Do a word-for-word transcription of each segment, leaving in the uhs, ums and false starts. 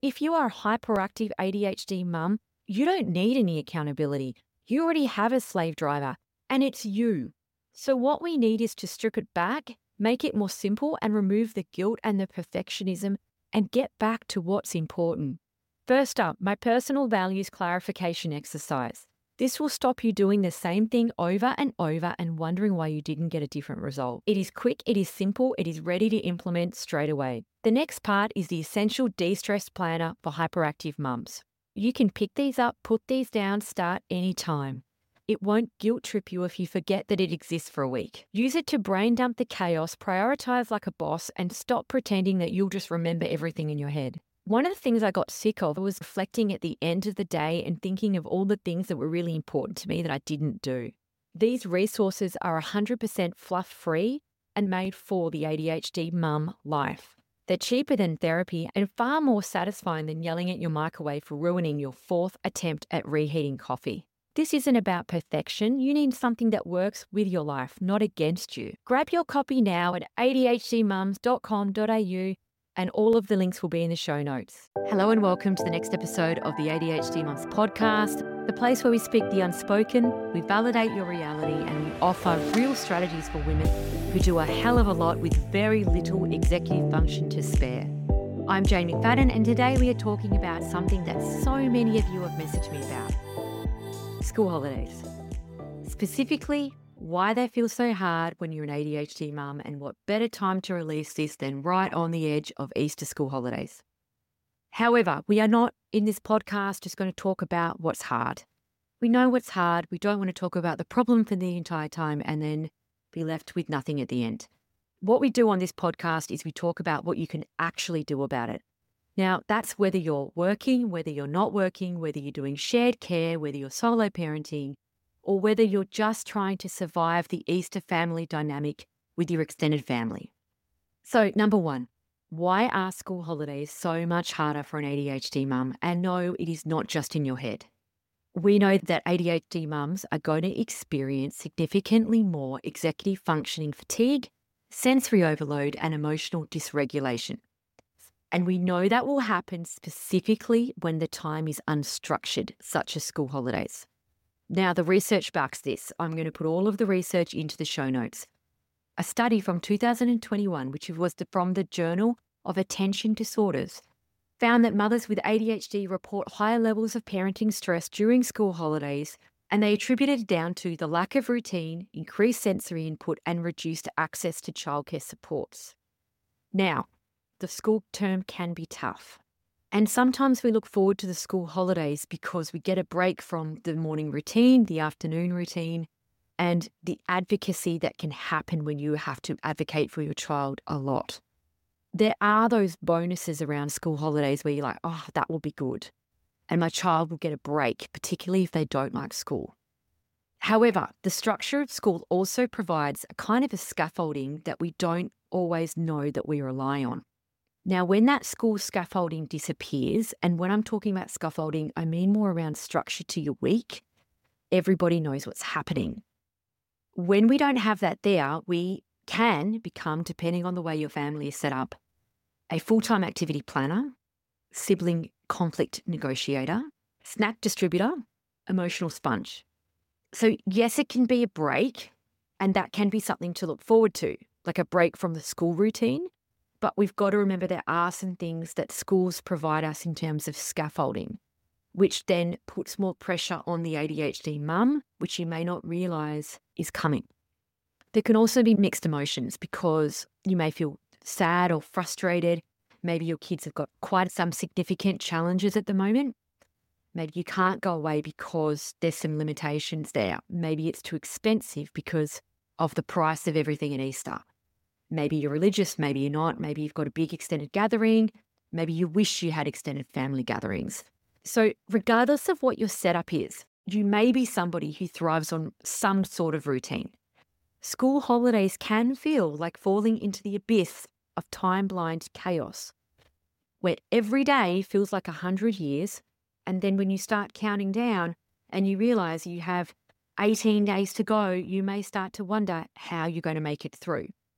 If you are a hyperactive A D H D mum, you don't need any accountability. You already have a slave driver, and it's you. So, what we need is to strip it back, make it more simple, and remove the guilt and the perfectionism and get back to what's important. First up, my personal values clarification exercise. This will stop you doing the same thing over and over and wondering why you didn't get a different result. It is quick, it is simple, it is ready to implement straight away. The next part is the essential de-stress planner for hyperactive mums. You can pick these up, put these down, start anytime. It won't guilt trip you if you forget that it exists for a week. Use it to brain dump the chaos, prioritize like a boss, and stop pretending that you'll just remember everything in your head. One of the things I got sick of was reflecting at the end of the day and thinking of all the things that were really important to me that I didn't do. These resources are one hundred percent fluff-free and made for the A D H D mum life. They're cheaper than therapy and far more satisfying than yelling at your microwave for ruining your fourth attempt at reheating coffee. This isn't about perfection. You need something that works with your life, not against you. Grab your copy now at a d h d mums dot com dot a u and all of the links will be in the show notes. Hello and welcome to the next episode of the A D H D Mums podcast, the place where we speak the unspoken, we validate your reality, and we offer real strategies for women who do a hell of a lot with very little executive function to spare. I'm Jane McFadden, and today we are talking about something that so many of you have messaged me about: school holidays. Specifically, why they feel so hard when you're an A D H D mum, and what better time to release this than right on the edge of Easter school holidays. However, we are not in this podcast just going to talk about what's hard. We know what's hard. We don't want to talk about the problem for the entire time and then be left with nothing at the end. What we do on this podcast is we talk about what you can actually do about it. Now, that's whether you're working, whether you're not working, whether you're doing shared care, whether you're solo parenting, or whether you're just trying to survive the Easter family dynamic with your extended family. So, number one, why are school holidays so much harder for an A D H D mum? And no, it is not just in your head. We know that A D H D mums are going to experience significantly more executive functioning fatigue, sensory overload, and emotional dysregulation. And we know that will happen specifically when the time is unstructured, such as school holidays. Now, the research backs this. I'm going to put all of the research into the show notes. A study from two thousand twenty-one, which was from the Journal of Attention Disorders, found that mothers with A D H D report higher levels of parenting stress during school holidays, and they attributed it down to the lack of routine, increased sensory input, and reduced access to childcare supports. Now, the school term can be tough. And sometimes we look forward to the school holidays because we get a break from the morning routine, the afternoon routine, and the advocacy that can happen when you have to advocate for your child a lot. There are those bonuses around school holidays where you're like, oh, that will be good. And my child will get a break, particularly if they don't like school. However, the structure of school also provides a kind of a scaffolding that we don't always know that we rely on. Now, when that school scaffolding disappears, and when I'm talking about scaffolding, I mean more around structure to your week, everybody knows what's happening. When we don't have that there, we can become, depending on the way your family is set up, a full-time activity planner, sibling conflict negotiator, snack distributor, emotional sponge. So yes, it can be a break, and that can be something to look forward to, like a break from the school routine. But we've got to remember there are some things that schools provide us in terms of scaffolding, which then puts more pressure on the A D H D mum, which you may not realise is coming. There can also be mixed emotions because you may feel sad or frustrated. Maybe your kids have got quite some significant challenges at the moment. Maybe you can't go away because there's some limitations there. Maybe it's too expensive because of the price of everything in Easter. Maybe you're religious, maybe you're not. Maybe you've got a big extended gathering. Maybe you wish you had extended family gatherings. So regardless of what your setup is, you may be somebody who thrives on some sort of routine. School holidays can feel like falling into the abyss of time-blind chaos, where every day feels like a hundred years, and then when you start counting down and you realise you have eighteen days to go, you may start to wonder how you're going to make it through.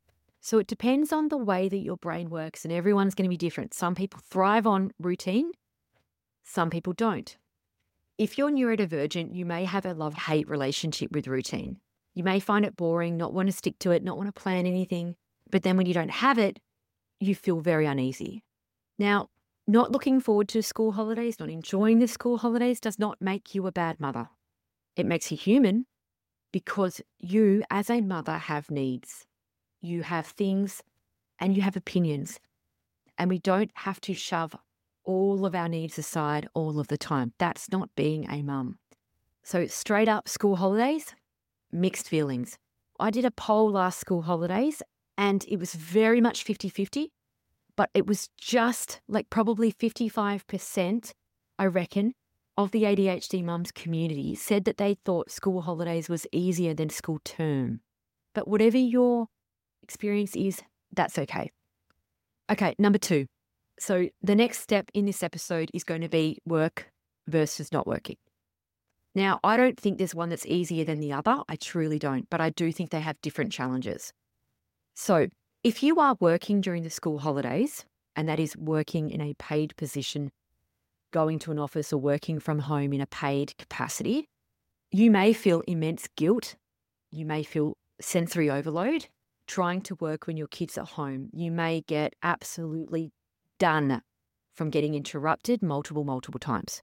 So it depends on the way that your brain works, and everyone's going to be different. Some people thrive on routine, some people don't. If you're neurodivergent, you may have a love-hate relationship with routine. You may find it boring, not want to stick to it, not want to plan anything. But then when you don't have it, you feel very uneasy. Now, not looking forward to school holidays, not enjoying the school holidays does not make you a bad mother. It makes you human because you, as a mother, have needs. You have things and you have opinions. And we don't have to shove all of our needs aside all of the time. That's not being a mum. So straight up school holidays, mixed feelings. I did a poll last school holidays and it was very much fifty-fifty, but it was just like probably fifty-five percent, I reckon, of the A D H D mums community said that they thought school holidays was easier than school term. But whatever your experience is, that's okay. Okay, number two. So the next step in this episode is going to be work versus not working. Now, I don't think there's one that's easier than the other. I truly don't, but I do think they have different challenges. So if you are working during the school holidays, and that is working in a paid position, going to an office or working from home in a paid capacity, you may feel immense guilt. You may feel sensory overload trying to work when your kids are home. You may get absolutely done from getting interrupted multiple, multiple times.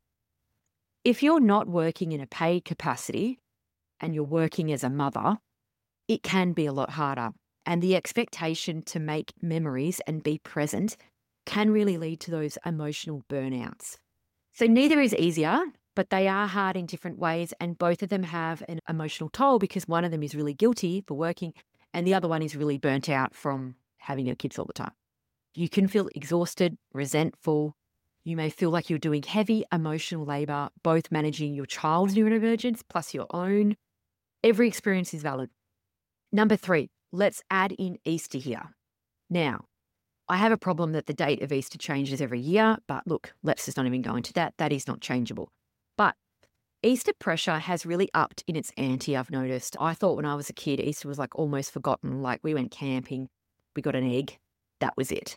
If you're not working in a paid capacity and you're working as a mother, it can be a lot harder. And the expectation to make memories and be present can really lead to those emotional burnouts. So neither is easier, but they are hard in different ways. And both of them have an emotional toll because one of them is really guilty for working and the other one is really burnt out from having your kids all the time. You can feel exhausted, resentful. You may feel like you're doing heavy emotional labor, both managing your child's neurodivergence plus your own. Every experience is valid. Number three, let's add in Easter here. Now, I have a problem that the date of Easter changes every year, but look, let's just not even go into that. That is not changeable. But Easter pressure has really upped in its ante, I've noticed. I thought when I was a kid, Easter was like almost forgotten. Like we went camping, we got an egg, that was it.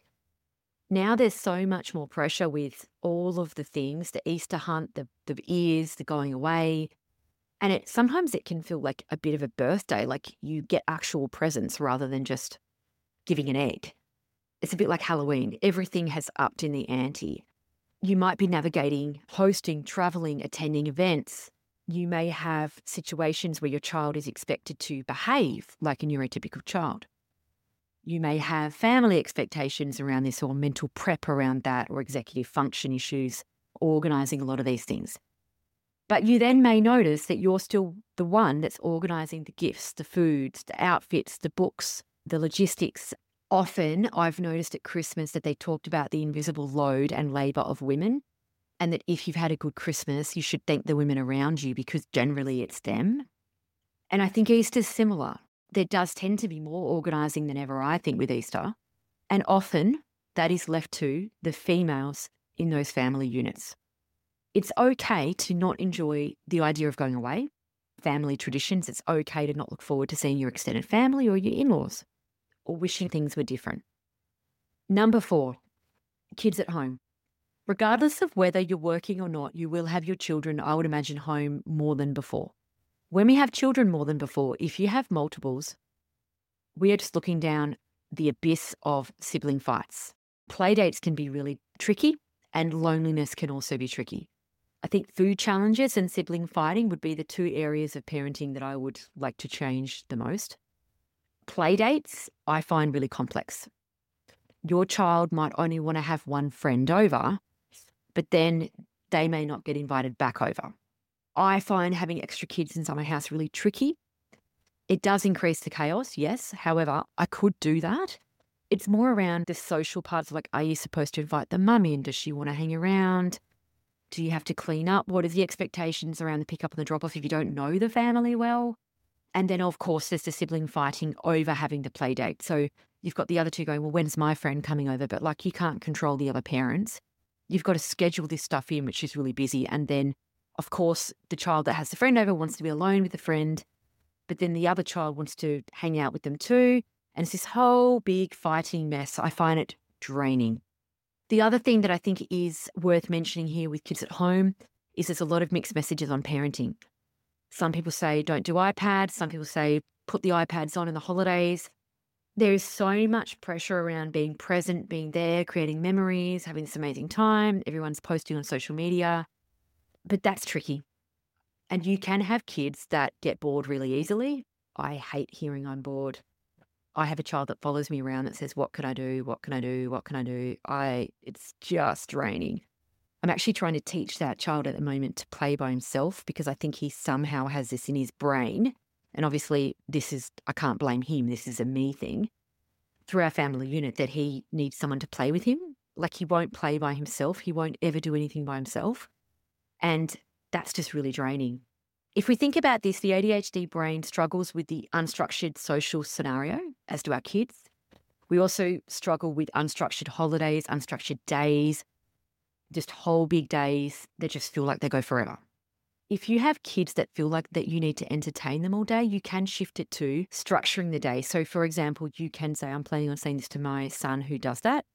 Now there's so much more pressure with all of the things, the Easter hunt, the, the ears, the going away. And it sometimes it can feel like a bit of a birthday, like you get actual presents rather than just giving an egg. It's a bit like Halloween. Everything has upped in the ante. You might be navigating, hosting, traveling, attending events. You may have situations where your child is expected to behave like a neurotypical child. You may have family expectations around this or mental prep around that or executive function issues, organising a lot of these things. But you then may notice that you're still the one that's organising the gifts, the foods, the outfits, the books, the logistics. Often I've noticed at Christmas that they talked about the invisible load and labour of women and that if you've had a good Christmas, you should thank the women around you because generally it's them. And I think Easter's similar. There does tend to be more organising than ever, I think, with Easter. And often that is left to the females in those family units. It's okay to not enjoy the idea of going away, family traditions. It's okay to not look forward to seeing your extended family or your in-laws or wishing things were different. Number four, kids at home. Regardless of whether you're working or not, you will have your children, I would imagine, home more than before. When we have children more than before, if you have multiples, we are just looking down the abyss of sibling fights. Playdates can be really tricky and loneliness can also be tricky. I think food challenges and sibling fighting would be the two areas of parenting that I would like to change the most. Playdates, I find really complex. Your child might only want to have one friend over, but then they may not get invited back over. I find having extra kids inside my house really tricky. It does increase the chaos, yes. However, I could do that. It's more around the social parts of like, are you supposed to invite the mum in? Does she want to hang around? Do you have to clean up? What are the expectations around the pick up and the drop off if you don't know the family well? And then, of course, there's the sibling fighting over having the play date. So you've got the other two going, well, when's my friend coming over? But like you can't control the other parents. You've got to schedule this stuff in, which is really busy. And then, of course, the child that has the friend over wants to be alone with the friend, but then the other child wants to hang out with them too. And it's this whole big fighting mess. I find it draining. The other thing that I think is worth mentioning here with kids at home is there's a lot of mixed messages on parenting. Some people say don't do iPads. Some people say put the iPads on in the holidays. There is so much pressure around being present, being there, creating memories, having this amazing time. Everyone's posting on social media, but that's tricky. And you can have kids that get bored really easily. I hate hearing I'm bored. I have a child that follows me around that says, what can I do? What can I do? What can I do? I, it's just draining. I'm actually trying to teach that child at the moment to play by himself because I think he somehow has this in his brain. And obviously this is, I can't blame him. This is a me thing through our family unit that he needs someone to play with him. Like he won't play by himself. He won't ever do anything by himself. And that's just really draining. If we think about this, the A D H D brain struggles with the unstructured social scenario, as do our kids. We also struggle with unstructured holidays, unstructured days, just whole big days that just feel like they go forever. If you have kids that feel like that you need to entertain them all day, you can shift it to structuring the day. So for example, you can say, I'm planning on saying this to my son who does that.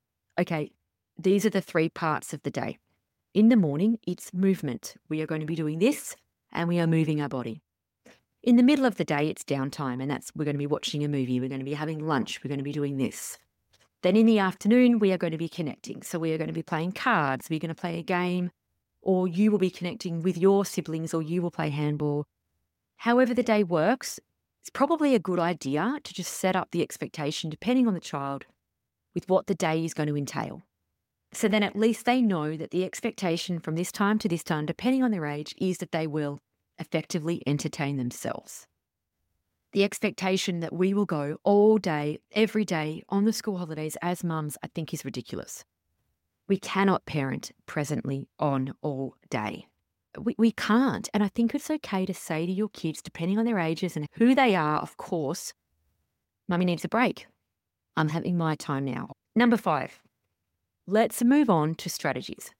Okay, these are the three parts of the day. In the morning, it's movement. We are going to be doing this and we are moving our body. In the middle of the day, it's downtime, and that's we're going to be watching a movie. We're going to be having lunch. We're going to be doing this. Then in the afternoon, we are going to be connecting. So we are going to be playing cards. We're going to play a game, or you will be connecting with your siblings, or you will play handball. However the day works, it's probably a good idea to just set up the expectation, depending on the child, with what the day is going to entail. So then at least they know that the expectation from this time to this time, depending on their age, is that they will effectively entertain themselves. The expectation that we will go all day, every day on the school holidays as mums, I think is ridiculous. We cannot parent presently on all day. We, we can't. And I think it's okay to say to your kids, depending on their ages and who they are, of course, Mummy needs a break. I'm having my time now. Number five. Let's move on to strategies.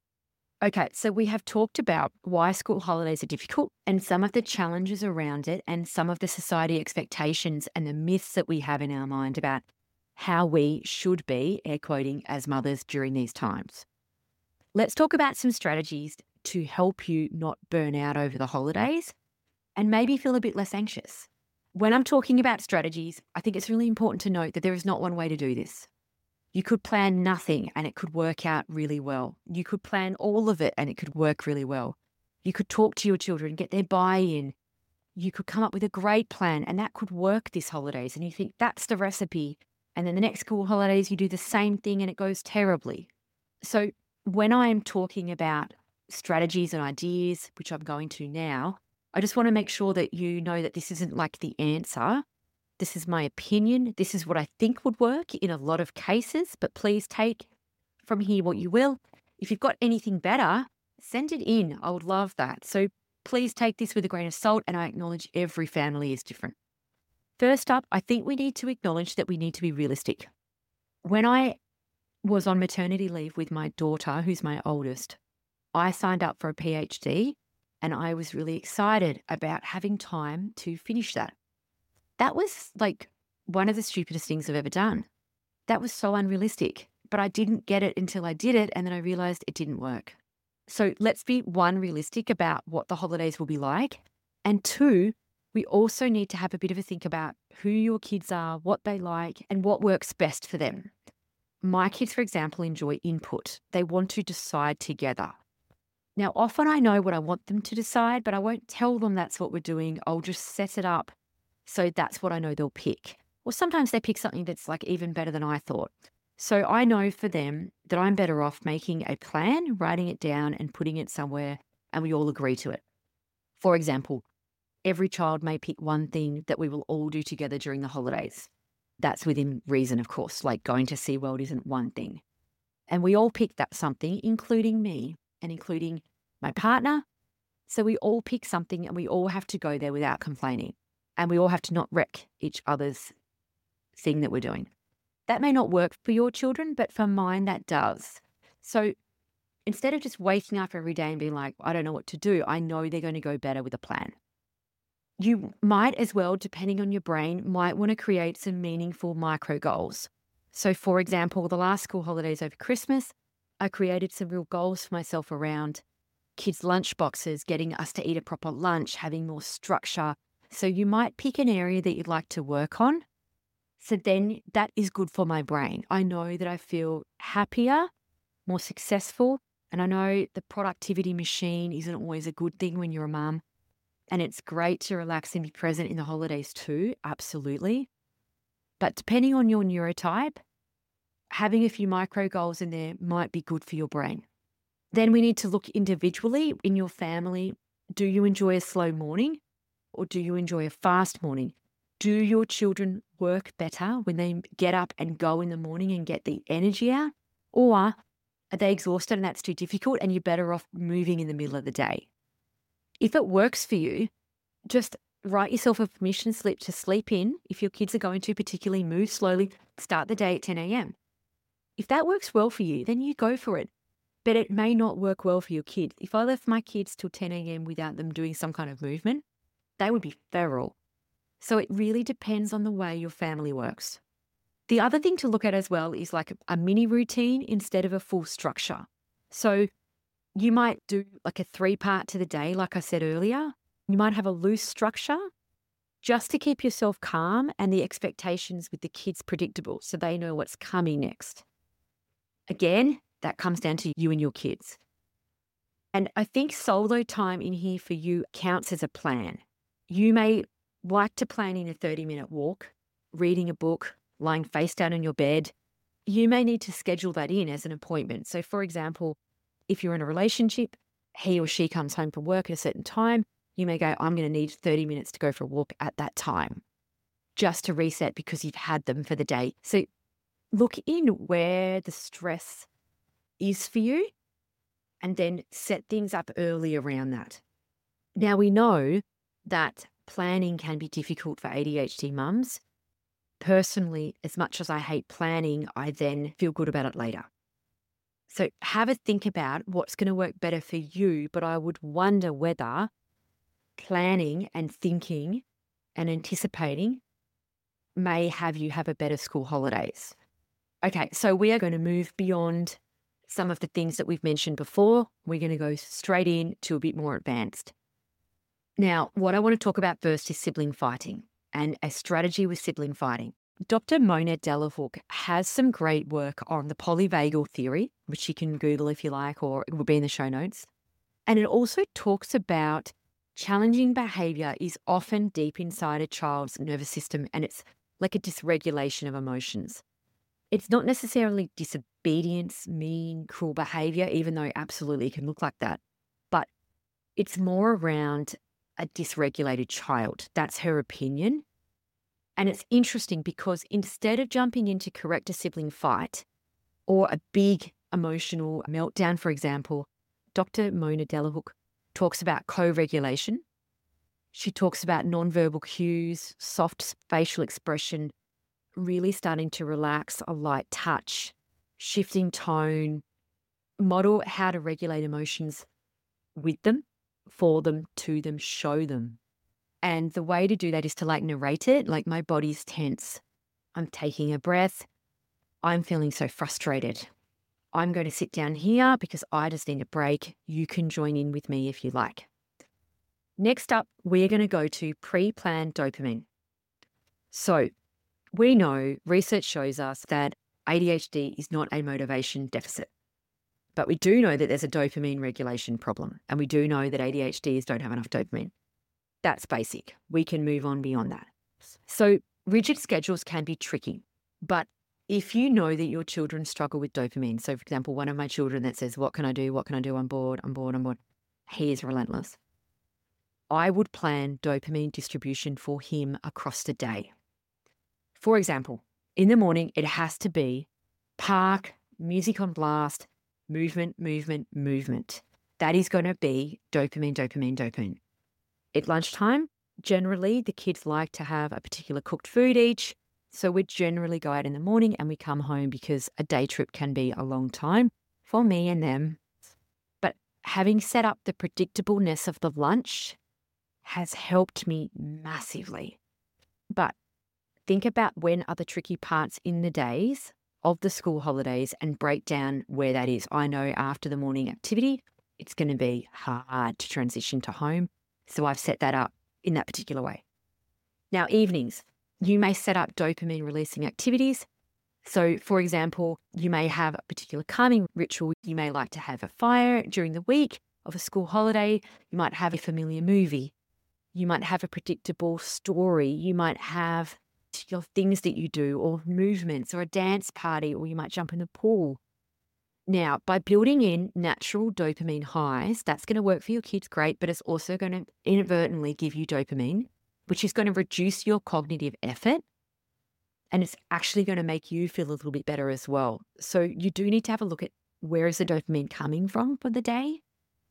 Okay, so we have talked about why school holidays are difficult and some of the challenges around it and some of the society expectations and the myths that we have in our mind about how we should be, air quoting, as mothers during these times. Let's talk about some strategies to help you not burn out over the holidays and maybe feel a bit less anxious. When I'm talking about strategies, I think it's really important to note that there is not one way to do this. You could plan nothing and it could work out really well. You could plan all of it and it could work really well. You could talk to your children, get their buy-in. You could come up with a great plan and that could work this holidays. And you think that's the recipe. And then the next school holidays, you do the same thing and it goes terribly. So when I'm talking about strategies and ideas, which I'm going to now, I just want to make sure that you know that this isn't like the answer. This is my opinion. This is what I think would work in a lot of cases, but please take from here what you will. If you've got anything better, send it in. I would love that. So please take this with a grain of salt, and I acknowledge every family is different. First up, I think we need to acknowledge that we need to be realistic. When I was on maternity leave with my daughter, who's my oldest, I signed up for a PhD and I was really excited about having time to finish that. That was like one of the stupidest things I've ever done. That was so unrealistic, but I didn't get it until I did it and then I realized it didn't work. So let's be one, realistic about what the holidays will be like. And two, we also need to have a bit of a think about who your kids are, what they like, and what works best for them. My kids, for example, enjoy input. They want to decide together. Now, often I know what I want them to decide, but I won't tell them that's what we're doing. I'll just set it up so that's what I know they'll pick. Or sometimes they pick something that's like even better than I thought. So I know for them that I'm better off making a plan, writing it down and putting it somewhere, and we all agree to it. For example, every child may pick one thing that we will all do together during the holidays. That's within reason, of course, like going to SeaWorld isn't one thing. And we all pick that something, including me and including my partner. So we all pick something and we all have to go there without complaining. And we all have to not wreck each other's thing that we're doing. That may not work for your children, but for mine, that does. So instead of just waking up every day and being like, I don't know what to do, I know they're going to go better with a plan. You might as well, depending on your brain, might want to create some meaningful micro goals. So, for example, the last school holidays over Christmas, I created some real goals for myself around kids' lunch boxes, getting us to eat a proper lunch, having more structure. So, you might pick an area that you'd like to work on. So, then that is good for my brain. I know that I feel happier, more successful. And I know the productivity machine isn't always a good thing when you're a mum. And it's great to relax and be present in the holidays too, absolutely. But depending on your neurotype, having a few micro goals in there might be good for your brain. Then we need to look individually in your family. Do you enjoy a slow morning or do you enjoy a fast morning? Do your children work better when they get up and go in the morning and get the energy out? Or are they exhausted and that's too difficult and you're better off moving in the middle of the day? If it works for you, just write yourself a permission slip to sleep in. If your kids are going to particularly move slowly, start the day at ten a.m. If that works well for you, then you go for it. But it may not work well for your kids. If I left my kids till ten a.m. without them doing some kind of movement, they would be feral. So it really depends on the way your family works. The other thing to look at as well is like a mini routine instead of a full structure. So you might do like a three part to the day, like I said earlier. You might have a loose structure just to keep yourself calm and the expectations with the kids predictable so they know what's coming next. Again, that comes down to you and your kids. And I think solo time in here for you counts as a plan. You may like to plan in a thirty minute walk, reading a book, lying face down on your bed. You may need to schedule that in as an appointment. So for example, if you're in a relationship, he or she comes home from work at a certain time, you may go, I'm going to need thirty minutes to go for a walk at that time, just to reset because you've had them for the day. So look in where the stress is for you and then set things up early around that. Now we know that planning can be difficult for A D H D mums. Personally, as much as I hate planning, I then feel good about it later. So have a think about what's going to work better for you, but I would wonder whether planning and thinking and anticipating may have you have a better school holidays. Okay, so we are going to move beyond some of the things that we've mentioned before. We're going to go straight in to a bit more advanced. Now, what I want to talk about first is sibling fighting and a strategy with sibling fighting. Doctor Mona Delahooke has some great work on the polyvagal theory, which you can Google if you like, or it will be in the show notes. And it also talks about challenging behavior is often deep inside a child's nervous system, and it's like a dysregulation of emotions. It's not necessarily disobedience, mean, cruel behavior, even though absolutely it can look like that. But it's more around a dysregulated child. That's her opinion. And it's interesting because instead of jumping in to correct a sibling fight or a big emotional meltdown, for example, Doctor Mona Delahooke talks about co-regulation. She talks about nonverbal cues, soft facial expression, really starting to relax, a light touch, shifting tone, model how to regulate emotions with them, for them, to them, show them. And the way to do that is to like narrate it, like my body's tense. I'm taking a breath. I'm feeling so frustrated. I'm going to sit down here because I just need a break. You can join in with me if you like. Next up, we're going to go to pre-planned dopamine. So we know research shows us that A D H D is not a motivation deficit. But we do know that there's a dopamine regulation problem. And we do know that A D H Ds don't have enough dopamine. That's basic. We can move on beyond that. So rigid schedules can be tricky. But if you know that your children struggle with dopamine, so for example, one of my children that says, what can I do? What can I do? I'm bored. I'm bored. I'm bored. He is relentless. I would plan dopamine distribution for him across the day. For example, in the morning, it has to be park, music on blast, movement, movement, movement. That is going to be dopamine, dopamine, dopamine. At lunchtime, generally, the kids like to have a particular cooked food each. So we generally go out in the morning and we come home because a day trip can be a long time for me and them. But having set up the predictableness of the lunch, has helped me massively. But think about when are the tricky parts in the days of the school holidays and break down where that is. I know after the morning activity, it's going to be hard to transition to home. So I've set that up in that particular way. Now, evenings, you may set up dopamine releasing activities. So, for example, you may have a particular calming ritual. You may like to have a fire during the week of a school holiday. You might have a familiar movie. You might have a predictable story. You might have particular things that you do, or movements, or a dance party, or you might jump in the pool. Now, by building in natural dopamine highs, that's going to work for your kids great, but it's also going to inadvertently give you dopamine, which is going to reduce your cognitive effort. And it's actually going to make you feel a little bit better as well. So you do need to have a look at where is the dopamine coming from for the day,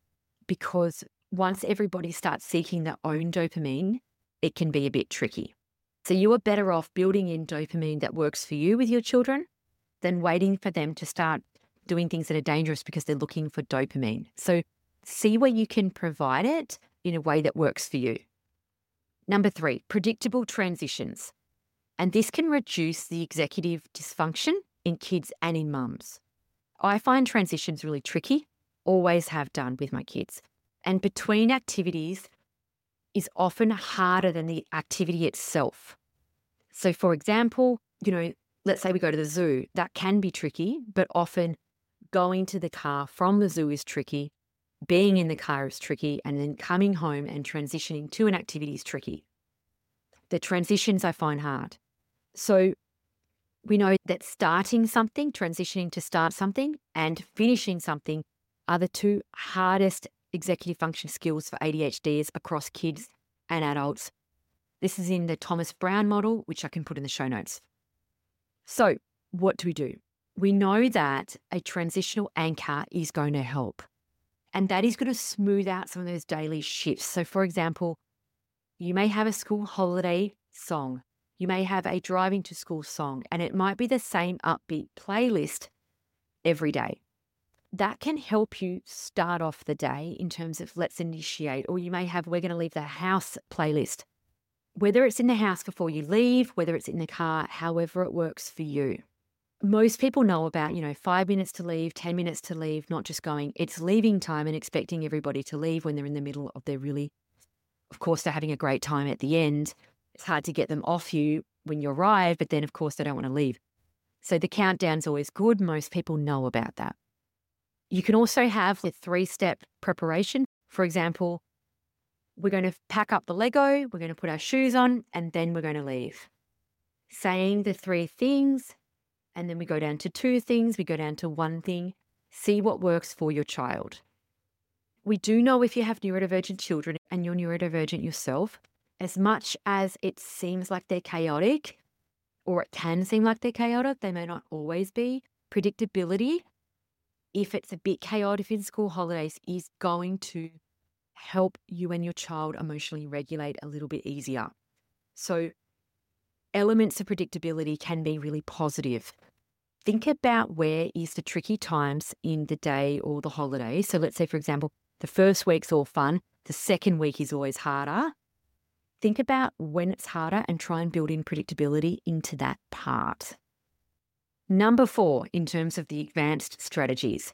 because once everybody starts seeking their own dopamine, it can be a bit tricky. So you are better off building in dopamine that works for you with your children than waiting for them to start doing things that are dangerous because they're looking for dopamine. So see where you can provide it in a way that works for you. Number three, predictable transitions. And this can reduce the executive dysfunction in kids and in mums. I find transitions really tricky, always have done with my kids. And between activities is often harder than the activity itself. So for example, you know, let's say we go to the zoo. That can be tricky, but often going to the car from the zoo is tricky. Being in the car is tricky. And then coming home and transitioning to an activity is tricky. The transitions I find hard. So we know that starting something, transitioning to start something, and finishing something are the two hardest executive function skills for A D H Ds across kids and adults. This is in the Thomas Brown model, which I can put in the show notes. So what do we do? We know that a transitional anchor is going to help, and that is going to smooth out some of those daily shifts. So for example, you may have a school holiday song. You may have a driving to school song, and it might be the same upbeat playlist every day. That can help you start off the day in terms of let's initiate, or you may have we're going to leave the house playlist. Whether it's in the house before you leave, whether it's in the car, however it works for you. Most people know about, you know, five minutes to leave, ten minutes to leave, not just going, it's leaving time and expecting everybody to leave when they're in the middle of their really, of course, they're having a great time at the end. It's hard to get them off you when you arrive, but then, of course, they don't want to leave. So the countdown's always good. Most people know about that. You can also have a three-step preparation. For example, we're going to pack up the Lego, we're going to put our shoes on, and then we're going to leave. Saying the three things, and then we go down to two things, we go down to one thing. See what works for your child. We do know if you have neurodivergent children and you're neurodivergent yourself, as much as it seems like they're chaotic, or it can seem like they're chaotic, they may not always be. Predictability, if it's a bit chaotic in school holidays, is going to help you and your child emotionally regulate a little bit easier. So elements of predictability can be really positive. Think about where is the tricky times in the day or the holiday. So let's say, for example, the first week's all fun. The second week is always harder. Think about when it's harder and try and build in predictability into that part. Number four, in terms of the advanced strategies,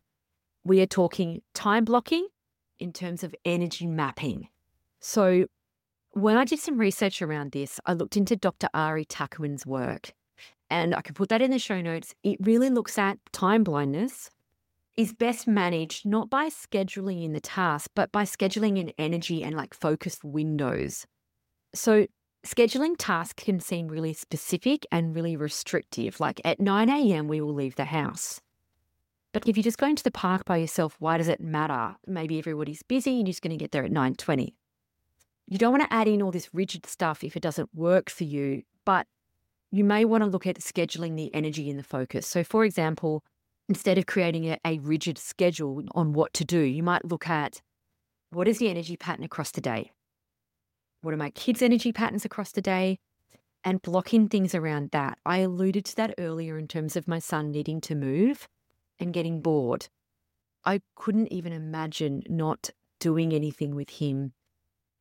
we are talking time blocking in terms of energy mapping. So when I did some research around this, I looked into Doctor Ari Takuin's work, and I can put that in the show notes. It really looks at time blindness is best managed not by scheduling in the task, but by scheduling in energy and like focused windows. So scheduling tasks can seem really specific and really restrictive, like at nine a.m. we will leave the house. But if you're just going to the park by yourself, why does it matter? Maybe everybody's busy and you're just going to get there at nine twenty. You don't want to add in all this rigid stuff if it doesn't work for you, but you may want to look at scheduling the energy and the focus. So for example, instead of creating a, a rigid schedule on what to do, you might look at what is the energy pattern across the day? What are my kids' energy patterns across the day? And blocking things around that. I alluded to that earlier in terms of my son needing to move and getting bored. I couldn't even imagine not doing anything with him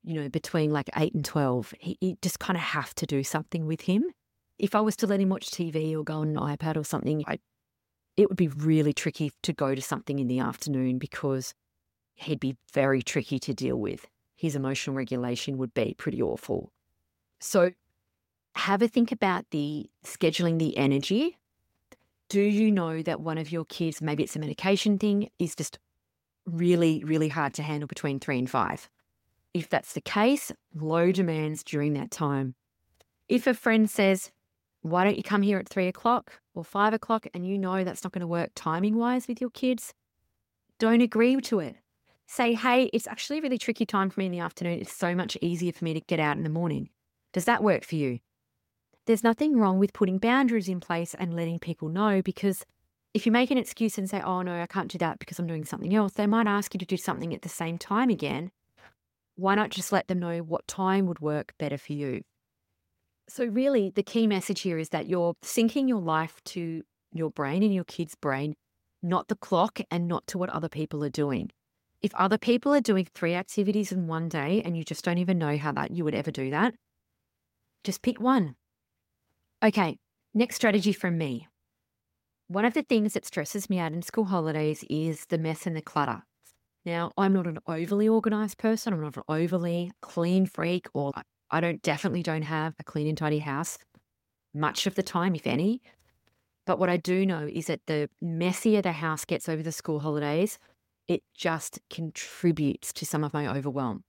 you know, between like eight and twelve. He, he just kind of have to do something with him. If I was to let him watch T V or go on an iPad or something, I, it would be really tricky to go to something in the afternoon because he'd be very tricky to deal with. His emotional regulation would be pretty awful. So have a think about the scheduling the energy. Do you know that one of your kids, maybe it's a medication thing, is just really, really hard to handle between three and five? If that's the case, low demands during that time. If a friend says, why don't you come here at three o'clock or five o'clock, and you know that's not going to work timing wise with your kids, don't agree to it. Say, hey, it's actually a really tricky time for me in the afternoon. It's so much easier for me to get out in the morning. Does that work for you? There's nothing wrong with putting boundaries in place and letting people know, because if you make an excuse and say, oh, no, I can't do that because I'm doing something else, they might ask you to do something at the same time again. Why not just let them know what time would work better for you? So really, the key message here is that you're syncing your life to your brain and your kid's brain, not the clock and not to what other people are doing. If other people are doing three activities in one day and you just don't even know how that you would ever do that, just pick one. Okay, next strategy from me. One of the things that stresses me out in school holidays is the mess and the clutter. Now, I'm not an overly organized person. I'm not an overly clean freak, or I don't definitely don't have a clean and tidy house much of the time, if any. But what I do know is that the messier the house gets over the school holidays, it just contributes to some of my overwhelm.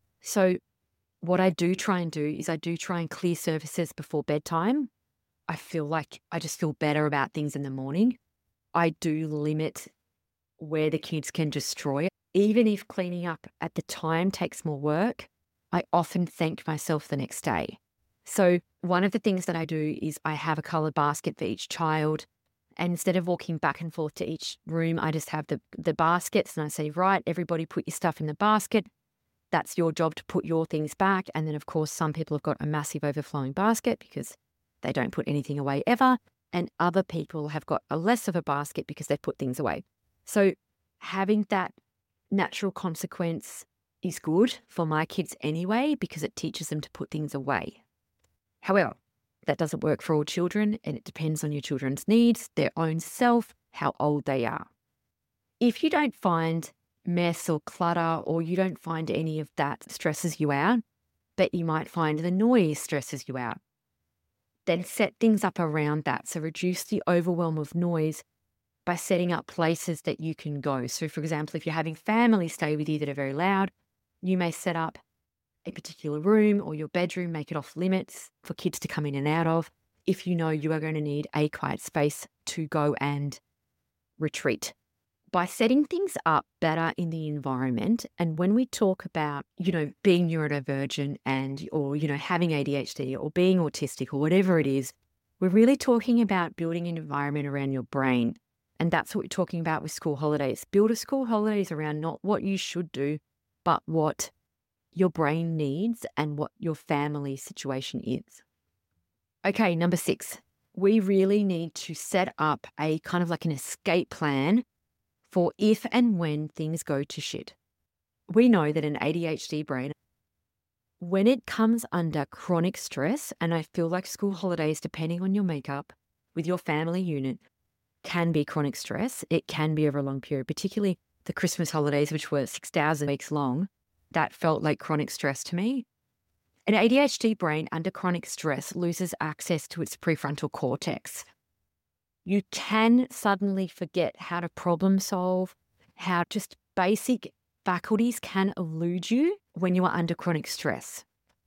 So what I do try and do is I do try and clear surfaces before bedtime. I feel like I just feel better about things in the morning. I do limit where the kids can destroy it. Even if cleaning up at the time takes more work, I often thank myself the next day. So one of the things that I do is I have a coloured basket for each child. And instead of walking back and forth to each room, I just have the, the baskets and I say, right, everybody put your stuff in the basket. That's your job to put your things back. And then, of course, some people have got a massive overflowing basket because they don't put anything away ever. And other people have got a less of a basket because they've put things away. So having that natural consequence is good for my kids anyway, because it teaches them to put things away. However, that doesn't work for all children, and it depends on your children's needs, their own self, how old they are. If you don't find mess or clutter, or you don't find any of that stresses you out, but you might find the noise stresses you out, then set things up around that. So reduce the overwhelm of noise by setting up places that you can go. So for example, if you're having family stay with you that are very loud, you may set up a particular room or your bedroom, make it off limits for kids to come in and out of, if you know you are going to need a quiet space to go and retreat. By setting things up better in the environment, and when we talk about, you know, being neurodivergent and, or, you know, having A D H D or being autistic or whatever it is, we're really talking about building an environment around your brain. And that's what we're talking about with school holidays. Build a school holidays around not what you should do, but what your brain needs and what your family situation is. Okay, number six, we really need to set up a kind of like an escape plan for if and when things go to shit. We know that an A D H D brain, when it comes under chronic stress, and I feel like school holidays, depending on your makeup with your family unit, can be chronic stress. It can be over a long period, particularly the Christmas holidays, which were six thousand weeks long. That felt like chronic stress to me. An A D H D brain under chronic stress loses access to its prefrontal cortex. You can suddenly forget how to problem solve, how just basic faculties can elude you when you are under chronic stress.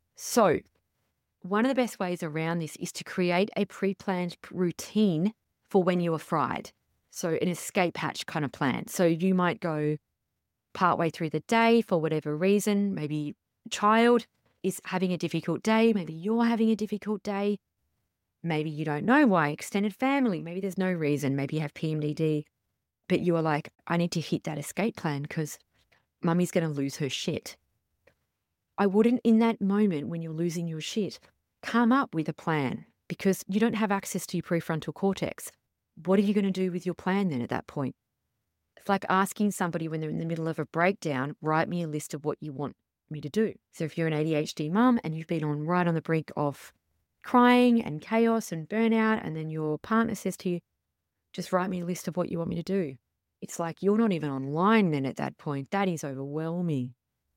So one of the best ways around this is to create a pre-planned routine for when you are fried. So an escape hatch kind of plan. So you might go partway through the day for whatever reason, maybe child is having a difficult day, maybe you're having a difficult day, maybe you don't know why, extended family, maybe there's no reason, maybe you have P M D D, but you are like, I need to hit that escape plan because mummy's going to lose her shit. I wouldn't, in that moment when you're losing your shit, come up with a plan because you don't have access to your prefrontal cortex. What are you going to do with your plan then at that point? It's like asking somebody when they're in the middle of a breakdown, write me a list of what you want me to do. So if you're an A D H D mum and you've been on right on the brink of crying and chaos and burnout, and then your partner says to you, just write me a list of what you want me to do. It's like you're not even online then at that point. That is overwhelming.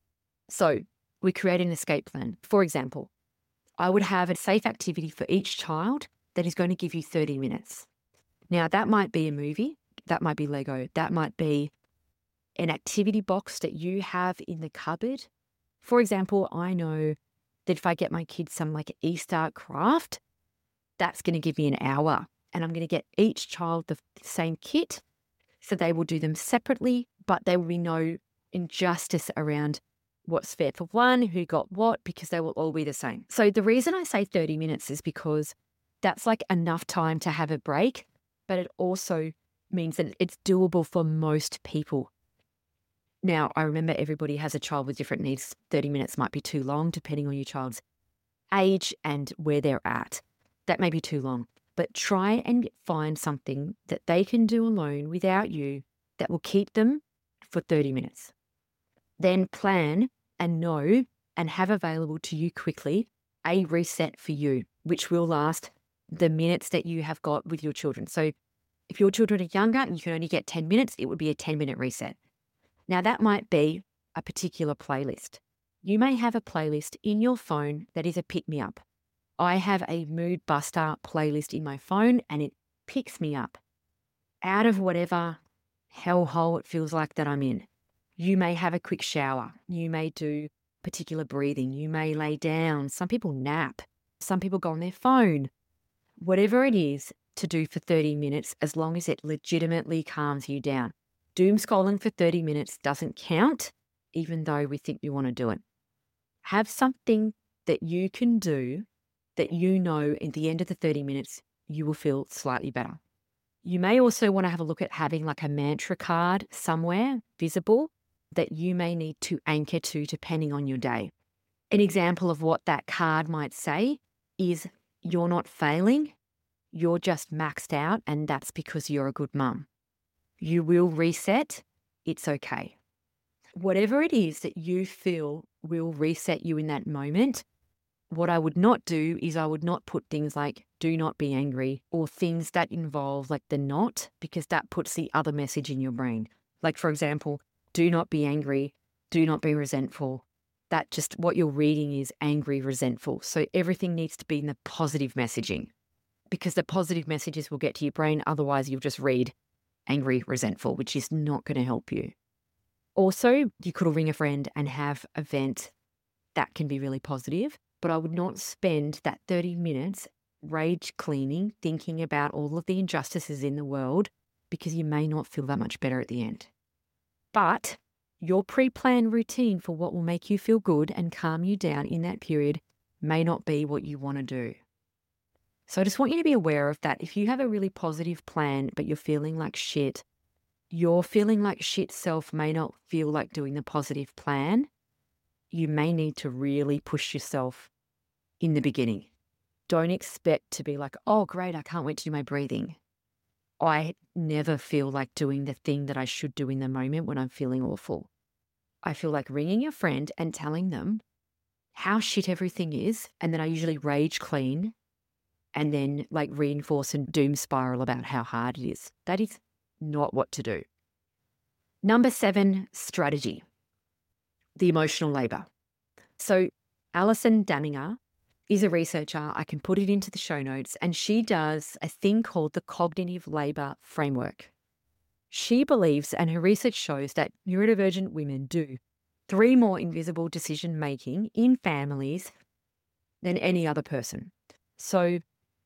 So we create an escape plan. For example, I would have a safe activity for each child that is going to give you thirty minutes. Now, that might be a movie. That might be Lego. That might be an activity box that you have in the cupboard. For example, I know that if I get my kids some like Easter craft, that's going to give me an hour. And I'm going to get each child the same kit. So they will do them separately, but there will be no injustice around what's fair for one, who got what, because they will all be the same. So the reason I say thirty minutes is because that's like enough time to have a break, but it also means that it's doable for most people. Now, I remember everybody has a child with different needs. thirty minutes might be too long, depending on your child's age and where they're at. That may be too long. But try and find something that they can do alone without you that will keep them for thirty minutes. Then plan and know and have available to you quickly a reset for you, which will last the minutes that you have got with your children. So if your children are younger and you can only get ten minutes, it would be a ten minute reset. Now that might be a particular playlist. You may have a playlist in your phone that is a pick-me-up. I have a mood buster playlist in my phone and it picks me up out of whatever hellhole it feels like that I'm in. You may have a quick shower. You may do particular breathing. You may lay down. Some people nap. Some people go on their phone. Whatever it is to do for thirty minutes, as long as it legitimately calms you down. Doom scrolling for thirty minutes doesn't count, even though we think you want to do it. Have something that you can do that you know at the end of the thirty minutes, you will feel slightly better. You may also want to have a look at having like a mantra card somewhere visible that you may need to anchor to depending on your day. An example of what that card might say is, you're not failing, you're just maxed out, and that's because you're a good mum. You will reset, it's okay. Whatever it is that you feel will reset you in that moment, what I would not do is I would not put things like do not be angry or things that involve like the not, because that puts the other message in your brain. Like, for example, do not be angry, do not be resentful. That just what you're reading is angry, resentful. So everything needs to be in the positive messaging, because the positive messages will get to your brain. Otherwise, you'll just read angry, resentful, which is not going to help you. Also, you could ring a friend and have a vent. That can be really positive. But I would not spend that thirty minutes rage cleaning, thinking about all of the injustices in the world, because you may not feel that much better at the end. But your pre-planned routine for what will make you feel good and calm you down in that period may not be what you want to do. So I just want you to be aware of that. If you have a really positive plan, but you're feeling like shit, your feeling like shit self may not feel like doing the positive plan. You may need to really push yourself in the beginning. Don't expect to be like, oh, great, I can't wait to do my breathing. I never feel like doing the thing that I should do in the moment when I'm feeling awful. I feel like ringing a friend and telling them how shit everything is, and then I usually rage clean and then like reinforce and doom spiral about how hard it is. That is not what to do. Number seven, strategy. The emotional labor. So Alison Danninger is a researcher. I can put it into the show notes, and she does a thing called the cognitive labor framework. She believes, and her research shows, that neurodivergent women do three more invisible decision making in families than any other person. So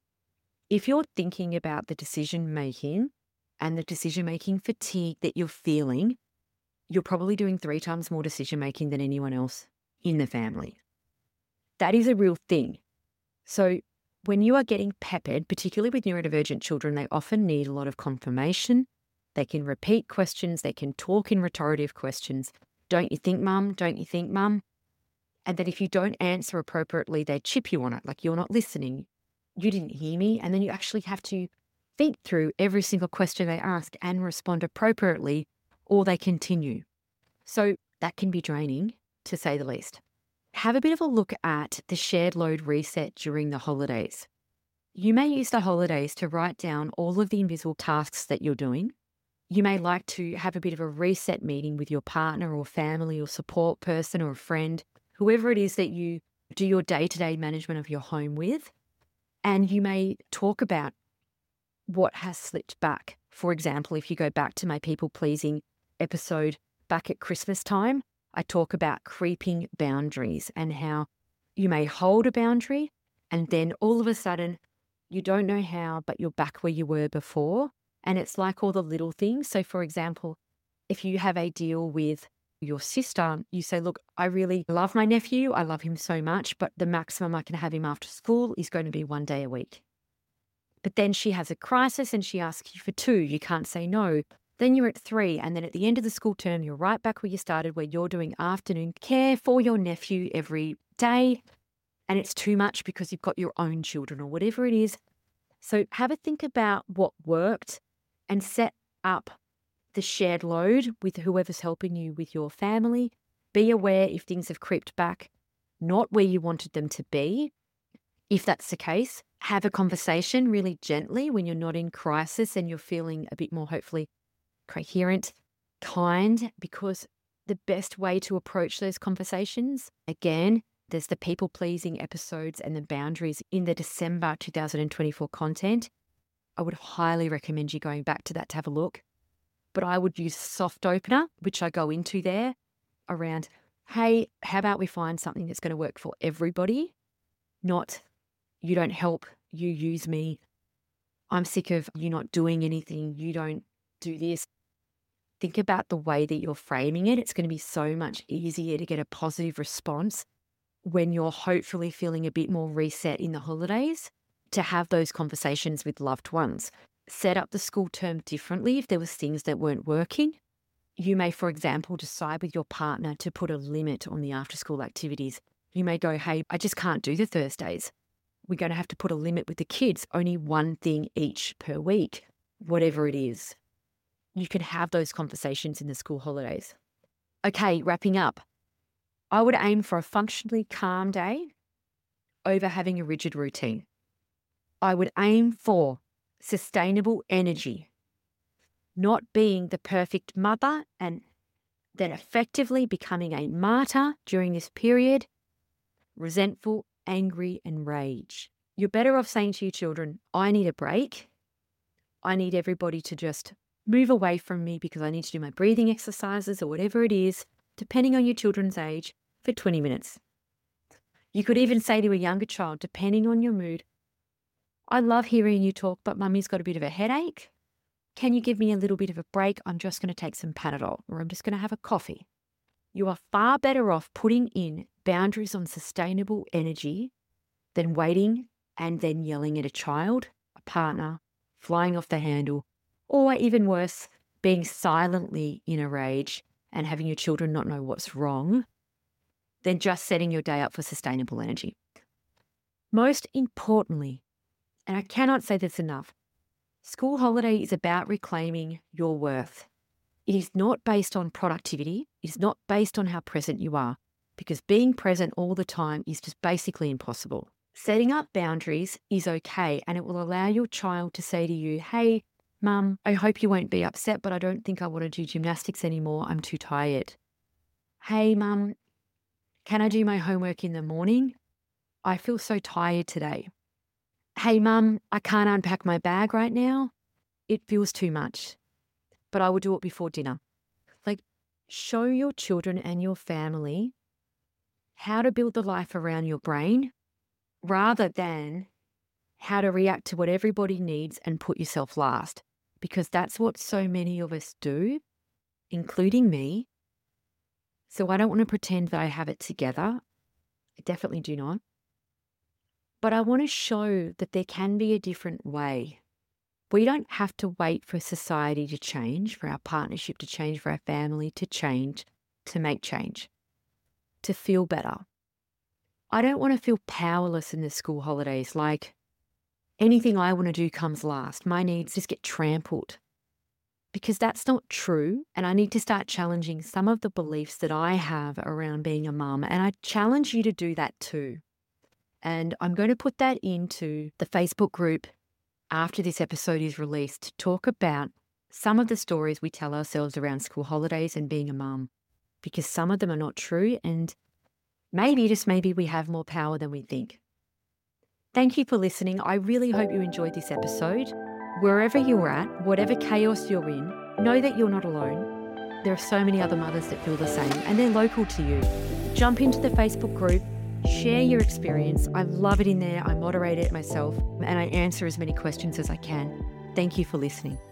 if you're thinking about the decision making and the decision making fatigue that you're feeling, you're probably doing three times more decision making than anyone else in the family. That is a real thing. So when you are getting peppered, particularly with neurodivergent children, they often need a lot of confirmation. They can repeat questions. They can talk in rhetorical questions. Don't you think, mum? Don't you think, mum? And then if you don't answer appropriately, they chip you on it, like you're not listening. You didn't hear me. And then you actually have to think through every single question they ask and respond appropriately, or they continue. So that can be draining. to say the least. Have a bit of a look at the shared load reset during the holidays. You may use the holidays to write down all of the invisible tasks that you're doing. You may like to have a bit of a reset meeting with your partner or family or support person or a friend, whoever it is that you do your day-to-day management of your home with. And you may talk about what has slipped back. For example, if you go back to my people-pleasing episode back at Christmas time, I talk about creeping boundaries and how you may hold a boundary and then all of a sudden you don't know how, but you're back where you were before. And it's like all the little things. So for example, if you have a deal with your sister, you say, look, I really love my nephew. I love him so much, but the maximum I can have him after school is going to be one day a week. But then she has a crisis and she asks you for two. You can't say no. Then you're at three. And then at the end of the school term, you're right back where you started, where you're doing afternoon care for your nephew every day. And it's too much because you've got your own children or whatever it is. So have a think about what worked and set up the shared load with whoever's helping you with your family. Be aware if things have crept back, not where you wanted them to be. If that's the case, have a conversation really gently when you're not in crisis and you're feeling a bit more hopefully coherent, kind, because the best way to approach those conversations, again, there's the people-pleasing episodes and the boundaries in the December two thousand twenty-four content. I would highly recommend you going back to that to have a look. But I would use soft opener, which I go into there around, hey, how about we find something that's going to work for everybody? Not, you don't help, you use me. I'm sick of you not doing anything. You don't do this. Think about the way that you're framing it. It's going to be so much easier to get a positive response when you're hopefully feeling a bit more reset in the holidays to have those conversations with loved ones. Set up the school term differently if there was things that weren't working. You may, for example, decide with your partner to put a limit on the after-school activities. You may go, hey, I just can't do the Thursdays. We're going to have to put a limit with the kids, only one thing each per week, whatever it is. You can have those conversations in the school holidays. Okay, wrapping up. I would aim for a functionally calm day over having a rigid routine. I would aim for sustainable energy, not being the perfect mother and then effectively becoming a martyr during this period, resentful, angry, and rage. You're better off saying to your children, I need a break. I need everybody to just move away from me because I need to do my breathing exercises or whatever it is, depending on your children's age, for twenty minutes. You could even say to a younger child, depending on your mood, I love hearing you talk, but mummy's got a bit of a headache. Can you give me a little bit of a break? I'm just going to take some Panadol or I'm just going to have a coffee. You are far better off putting in boundaries on sustainable energy than waiting and then yelling at a child, a partner, flying off the handle, or even worse, being silently in a rage and having your children not know what's wrong, than just setting your day up for sustainable energy. Most importantly, and I cannot say this enough, school holiday is about reclaiming your worth. It is not based on productivity. It is not based on how present you are, because being present all the time is just basically impossible. Setting up boundaries is okay, and it will allow your child to say to you, hey, Mum, I hope you won't be upset, but I don't think I want to do gymnastics anymore. I'm too tired. Hey, Mum, can I do my homework in the morning? I feel so tired today. Hey, Mum, I can't unpack my bag right now. It feels too much, but I will do it before dinner. Like, show your children and your family how to build the life around your brain rather than how to react to what everybody needs and put yourself last, because that's what so many of us do, including me. So I don't want to pretend that I have it together. I definitely do not. But I want to show that there can be a different way. We don't have to wait for society to change, for our partnership to change, for our family to change, to make change, to feel better. I don't want to feel powerless in the school holidays, like anything I want to do comes last. My needs just get trampled. because that's not true. And I need to start challenging some of the beliefs that I have around being a mum. And I challenge you to do that too. And I'm going to put that into the Facebook group after this episode is released to talk about some of the stories we tell ourselves around school holidays and being a mum, because some of them are not true, and maybe, just maybe, we have more power than we think. Thank you for listening. I really hope you enjoyed this episode. Wherever you're at, whatever chaos you're in, know that you're not alone. There are so many other mothers that feel the same, and they're local to you. Jump into the Facebook group, share your experience. I love it in there. I moderate it myself, and I answer as many questions as I can. Thank you for listening.